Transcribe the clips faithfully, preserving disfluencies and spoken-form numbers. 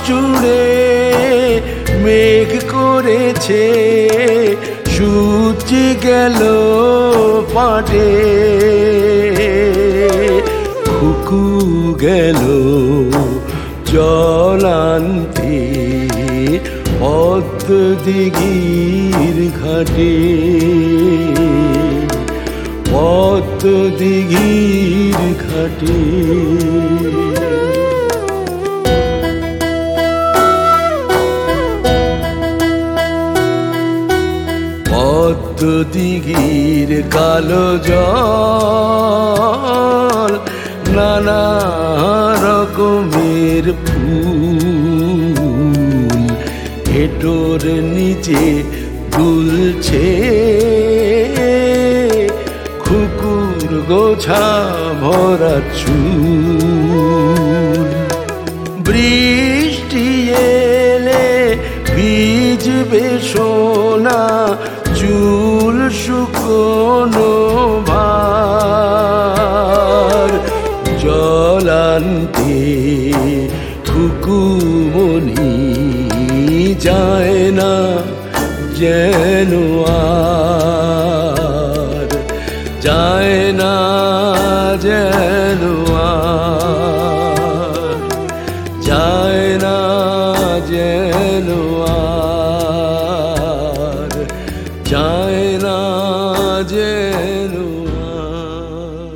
জুড়ে মেঘ করেছে সূর্য গেল পাটে, খুকু গেল জল আনতে পদ্ম দিঘির ঘাটে, পদ্ম দিঘির ঘাটে। পদ্ম দিঘির কালো জল নানা রকমের ফুল হেঁটোর নিচে দুলছে, খুকুর গোছা ভরা চুল। বৃষ্টি এলে ভিজবে সোনা চুল শুকনো ভার, জল আনতে খুকুমনি যায় না যেন আর, যায় না যেন আর, যায় না যেন আর, যায় না যেন আর।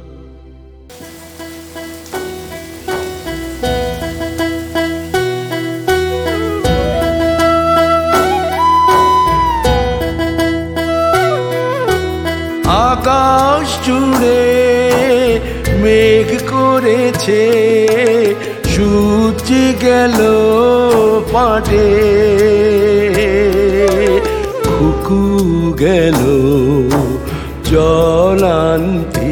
আকাশ জুড়ে মেঘ করেছে সূর্য গেল পাটে, খুকু গেল জল আনতে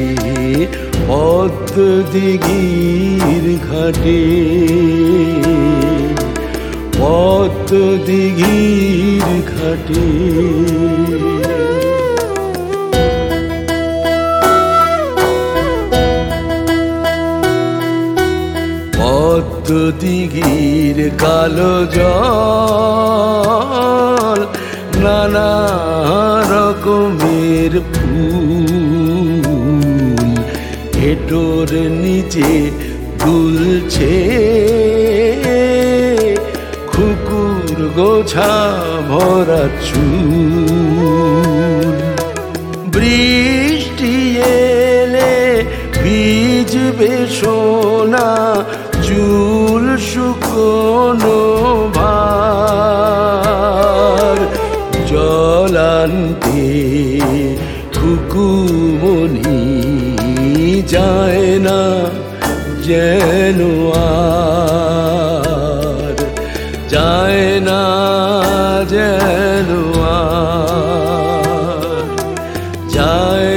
পদ্ম দিঘির ঘাটে, পদ্ম দিঘির ঘাটে। পদ্ম দিঘির কালো জল নানা রকমের ফুল হেঁটোর নিচে দুলছে, খুকুর গোছা ভরা চুল। বৃষ্টি এলে ভিজবে সোনা চুল শুকনো ভার, জল আনতে খুকুমনি যায় না যেন আর, যায় না যেন আর, যায়